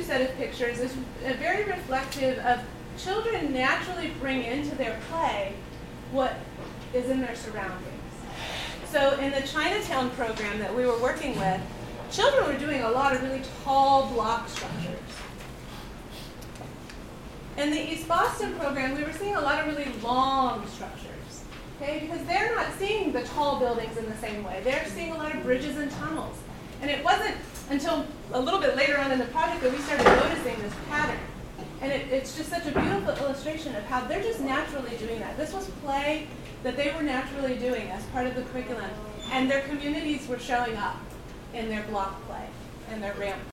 set of pictures is very reflective of children naturally bring into their play what is in their surroundings. So in the Chinatown program that we were working with, children were doing a lot of really tall block structures. In the East Boston program, we were seeing a lot of really long structures, okay? Because they're not seeing the tall buildings in the same way. They're seeing a lot of bridges and tunnels. And it wasn't until a little bit later on in the project that we started noticing this pattern. And it's just such a beautiful illustration of how they're just naturally doing that. This was play that they were naturally doing as part of the curriculum. And their communities were showing up in their block play and their ramp